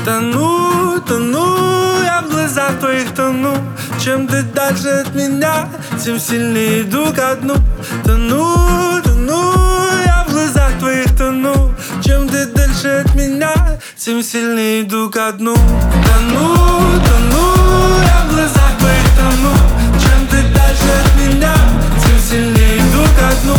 Тону, я в глазах твоих тону. Чем ты дальше от меня, тем сильнее иду ко дну. Тону, я в глазах твоих тону. Чем ты дальше от меня, тем сильнее иду ко дну. Тону, я в глазах твоих тону. Чем ты дальше от меня, тем сильнее иду ко дну.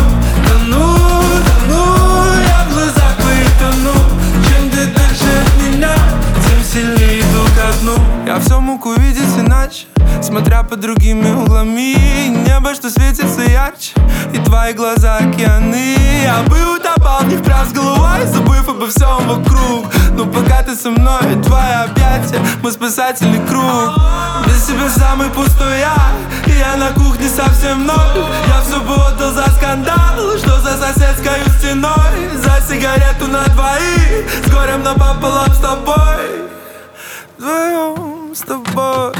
Тону, я в глазах твоих тону. Чем ты дальше от меня, тем сильнее иду ко дну. Я все мог увидеть иначе, смотря под другими углами. Небо, что светится ярче, и твои глаза океаны. Я бы утопал в них прям с головой, забыв обо всем вокруг. Но пока ты со мной, твои объятия, мой спасательный круг. Без тебя самый пустой и я на кухне совсем ноль. Я все бы отдал за скандал, что за соседской стеной. За сигарету на двоих, с горем напополам с тобой. Вдвоем с тобой.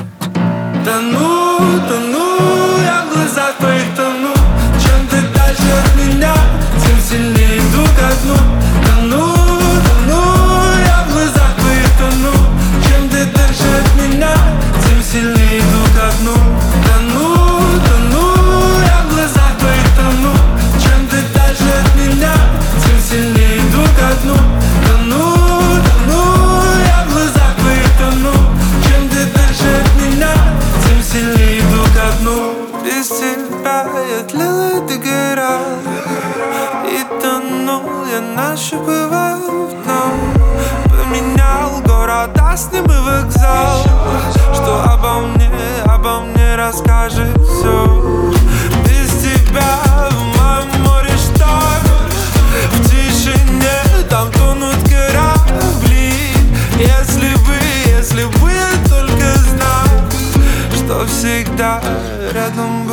Тону, я в глазах твоих тону. Чем ты дальше от меня, тем сильнее иду ко дну. Тону, я в глазах твоих тону. Чем ты дальше от меня, тем сильнее иду ко дну. Тону, я в глазах твоих тону. Чем ты дальше от меня, тем сильнее иду ко дну. Тону, я в глазах твоих тону. Чем ты дальше от меня, тем сильнее иду ко дну. Без тебя я тлел и догорал, и тонул я нащупывая дно. Поменял город, а с ним и вокзал. Что обо мне расскажет все. Без тебя в моем море шторм. В тишине там тонут корабли. Если бы я только знал, что всегда рядом